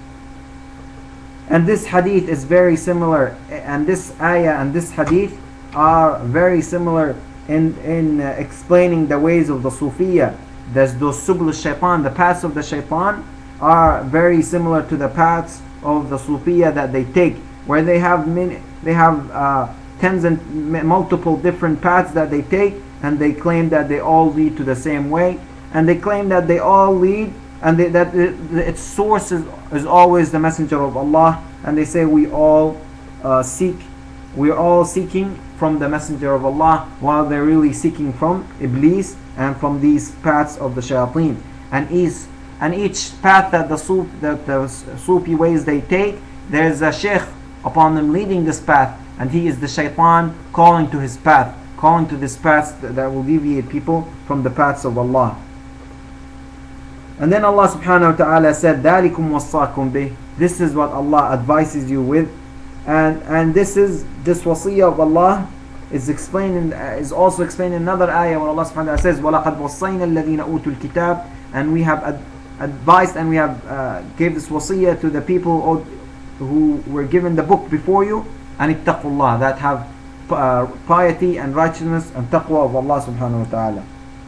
Speaker 2: And this hadith is very similar, and this ayah and this hadith are very similar in, in uh, explaining the ways of the Sufiya. There's those subul al-shaytan, the paths of the shaitan are very similar to the paths of the Sufiya that they take, where they have many, they have uh, tens and multiple different paths that they take, and they claim that they all lead to the same way, and they claim that they all lead, and they, that it, its source is, is always the Messenger of Allah, and they say we all uh, seek, we are all seeking from the Messenger of Allah, while they're really seeking from Iblis and from these paths of the shayateen. And each and each path that the Suf, that the Sufi ways they take, there's a sheikh upon them leading this path, and he is the shaitan calling to his path, calling to this path that, that will deviate people from the paths of Allah. And then Allah subhanahu wa ta'ala said, ذَلِكُمْ وَصَّاكُمْ بِهِ, this is what Allah advises you with. And and this is this wasiyah of Allah is explained in, uh, is also explained in another ayah where Allah subhanahu wa ta'ala says, وَلَقَدْ وَصَّيْنَا الَّذِينَ أُوتُوا الْكِتَابِ, and we have ad advised and we have uh, gave this wasiyah to the people who were given the book before you, and ittaqullah, that have uh, piety and righteousness and taqwa of Allah subhanahu wa ta'ala.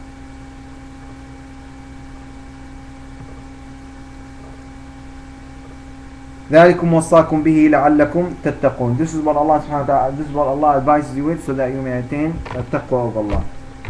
Speaker 2: ذَلِكُمْ وَصَّاكُمْ بِهِ لَعَلَّكُمْ تَتَّقُونَ, this is what Allah subhanahu wa ta'ala, this is what Allah advises you with, so that you may attain the taqwa of Allah.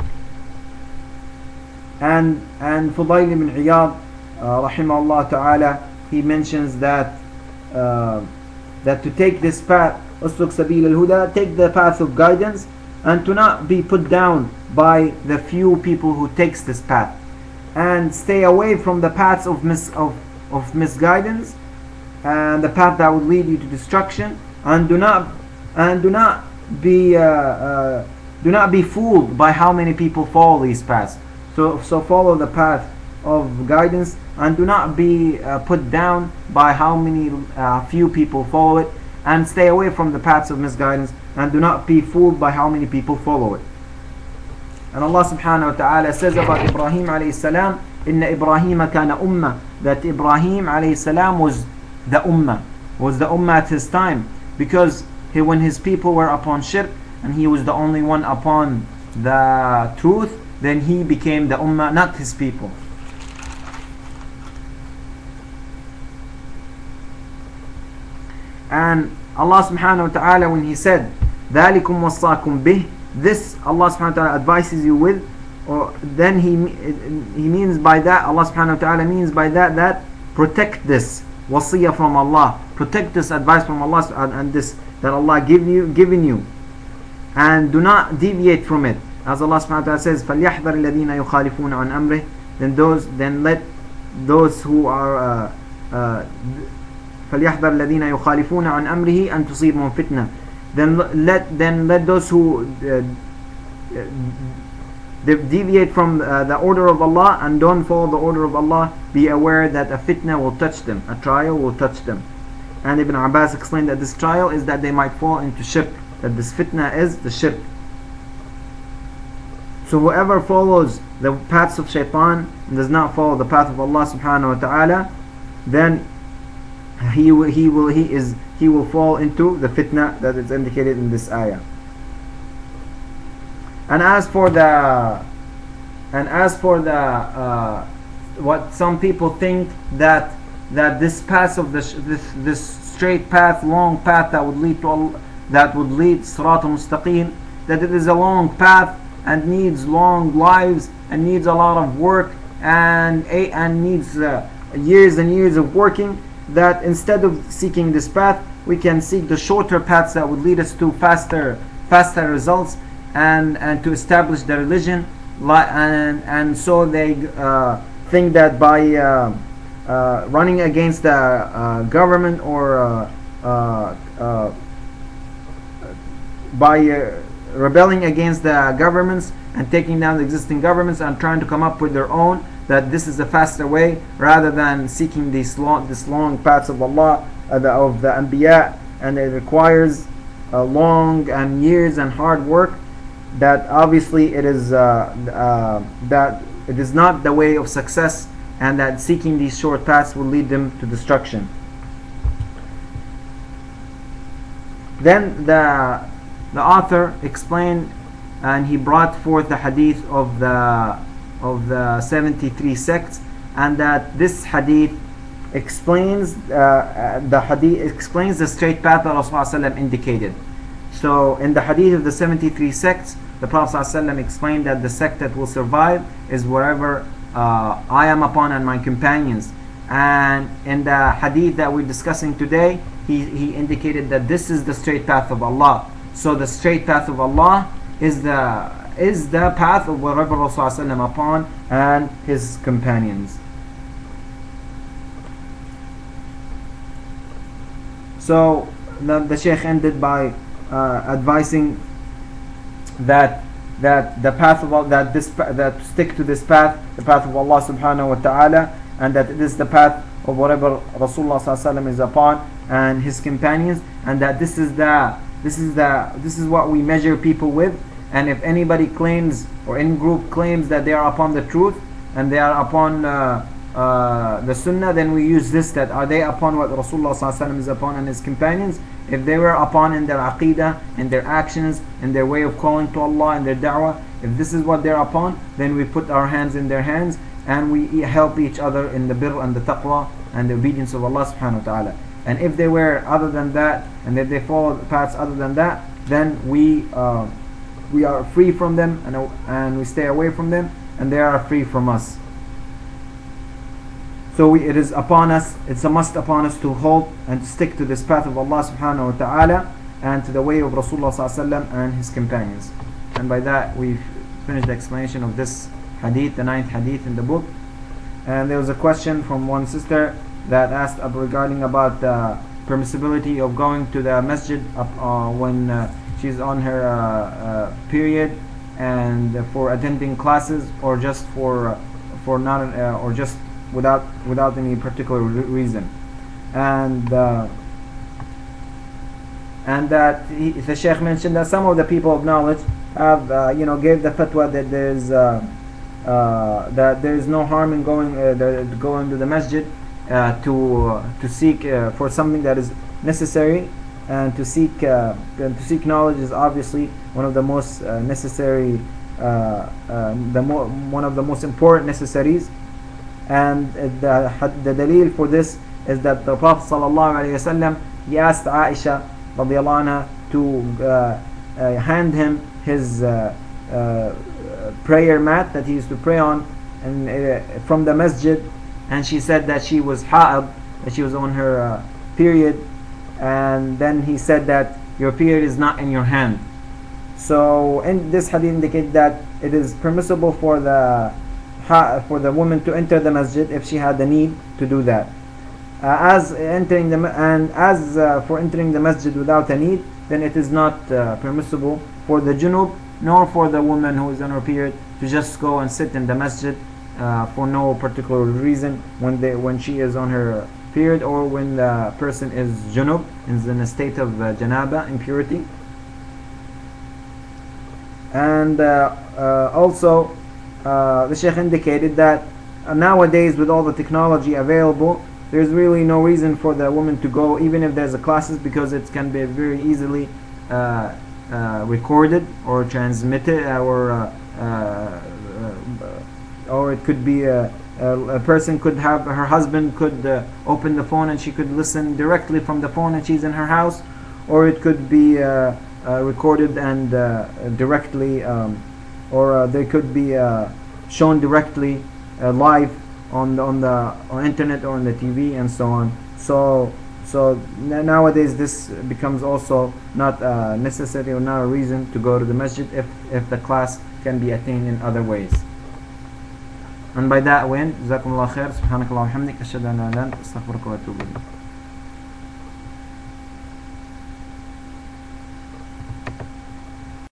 Speaker 2: And and Fudayl ibn Iyad uh, rahimahullah ta'ala, he mentions that uh, that to take this path, usluk sabil al-huda, take the path of guidance, and to not be put down by the few people who takes this path, and stay away from the paths of mis of, of misguidance, and the path that would lead you to destruction, and do not and do not be uh, uh, do not be fooled by how many people follow these paths. So so follow the path of guidance, and do not be uh, put down by how many uh, few people follow it, and stay away from the paths of misguidance, and do not be fooled by how many people follow it. And Allah subhanahu wa ta'ala says about Ibrahim alayhi salam, inna Ibrahim kana ummah, that Ibrahim alayhi salam was the ummah, was the ummah at his time, because he, when his people were upon shirk and he was the only one upon the truth, then he became the ummah, not his people. And Allah subhanahu wa ta'ala, when he said ذَلِكُمْ وَصَّاكُمْ بِهِ, this Allah subhanahu wa ta'ala advises you with, or then he he means by that, Allah subhanahu wa ta'ala means by that that protect this wasiyah from Allah, protect this advice from Allah and this that Allah give you given you, and do not deviate from it. As Allah subhanahu wa ta'ala says, فَلْيَحْذَرِ الَّذِينَ يُخَالِفُونَ عَنْ أَمْرِهِ, then those then let those who are uh, uh, فَلْيَحْذَرِ الَّذِينَ يُخَالِفُونَ عَنْ أَمْرِهِ أَنْ تُصِيبَهُمْ فِتْنَةٌ, then let then let those who uh, deviate from uh, the order of Allah and don't follow the order of Allah be aware that a fitna will touch them, a trial will touch them. And Ibn Abbas explained that this trial is that they might fall into shirk, that this fitna is the shirk. So whoever follows the paths of shaitan and does not follow the path of Allah subhanahu wa ta'ala, then he will, he will he is he will fall into the fitna that is indicated in this ayah. And as for the and as for the uh, what some people think that that this path of this this, this straight path, long path that would lead to Allah, that would lead Sirat al-Mustaqim, that it is a long path and needs long lives and needs a lot of work and and needs uh, years and years of working, that instead of seeking this path, we can seek the shorter paths that would lead us to faster faster results and and to establish the religion. And and so they uh, think that by uh, uh, running against the uh, government or uh, uh, uh, by uh, rebelling against the governments and taking down the existing governments and trying to come up with their own, that this is the faster way rather than seeking these long, this long paths of Allah, uh, the, of the Anbiya, and it requires uh, long and years and hard work, that obviously it is uh, uh, that it is not the way of success, and that seeking these short paths will lead them to destruction. Then the the author explained, and he brought forth the hadith of the of the seventy-three sects, and that this hadith explains uh, the hadith explains the straight path that Rasulullah indicated. So in the hadith of the seventy-three sects, the Prophet ﷺ explained that the sect that will survive is whatever uh, I am upon and my companions. And in the hadith that we're discussing today, he, he indicated that this is the straight path of Allah. So the straight path of Allah is the is the path of whatever Rasulullah ﷺ upon and his companions. So the, the Shaykh ended by uh, advising that that the path of Allah, that this that stick to this path, the path of Allah subhanahu wa ta'ala, and that it is the path of whatever Rasulullah sallallahu alaihi wasallam is upon and his companions, and that this is the this is the this is what we measure people with. And if anybody claims, or any group claims, that they are upon the truth and they are upon uh, uh, the sunnah, then we use this, that are they upon what Rasulullah sallallahu alaihi wasallam is upon and his companions. If they were upon in their aqidah, in their actions, in their way of calling to Allah, in their da'wah, if this is what they're upon, then we put our hands in their hands and we help each other in the birr and the taqwa and the obedience of Allah subhanahu wa ta'ala. And if they were other than that, and if they follow paths other than that, then we uh, we are free from them, and, and we stay away from them, and they are free from us. So we, it is upon us, it's a must upon us to hold and to stick to this path of Allah subhanahu wa ta'ala and to the way of Rasulullah sallallahu alaihi wasallam and his companions. And by that we've finished the explanation of this hadith, the ninth hadith in the book. And there was a question from one sister that asked up regarding about the permissibility of going to the masjid up, uh, when uh, she's on her uh, uh, period, and for attending classes, or just for uh, for not uh, or just without without any particular re reason. And uh, and that he, the Shaykh mentioned that some of the people of knowledge have uh, you know gave the fatwa that there's uh, uh, that there is no harm in going uh, the, going to the masjid uh, to uh, to seek uh, for something that is necessary, and to seek uh, and to seek knowledge is obviously one of the most uh, necessary uh, uh, the mo one of the most important necessaries. And the, the dalil for this is that the Prophet sallallahu alaihi wasallam, he asked Aisha radiallahu anha to uh, uh, hand him his uh, uh, prayer mat that he used to pray on, and uh, from the masjid, and she said that she was ha'ab, that she was on her uh, period, and then he said that your period is not in your hand. So in this hadith indicates that it is permissible for the for the woman to enter the masjid if she had the need to do that. Uh, as entering the and as uh, for entering the masjid without a need, then it is not uh, permissible for the junub nor for the woman who is on her period to just go and sit in the masjid uh, for no particular reason when they when she is on her period, or when the person is junub, is in a state of uh, janaba, impurity. And uh, uh, also Uh, the Shaykh indicated that uh, nowadays, with all the technology available, there's really no reason for the woman to go, even if there's a classes, because it can be very easily uh, uh, recorded or transmitted, or uh, uh, uh, or it could be uh, uh, a person could have, her husband could uh, open the phone and she could listen directly from the phone and she's in her house, or it could be uh, uh, recorded and uh, directly, um, or uh, they could be uh, shown directly uh, live on the, on the on internet or on the T V and so on. So so nowadays this becomes also not uh, necessary or not a reason to go to the masjid if if the class can be attained in other ways. And by that, when, جزاكم الله خير, سبحانك اللهم وبحمدك, أشهد أن لا إله إلا أنت, أستغفرك وأتوب إليك.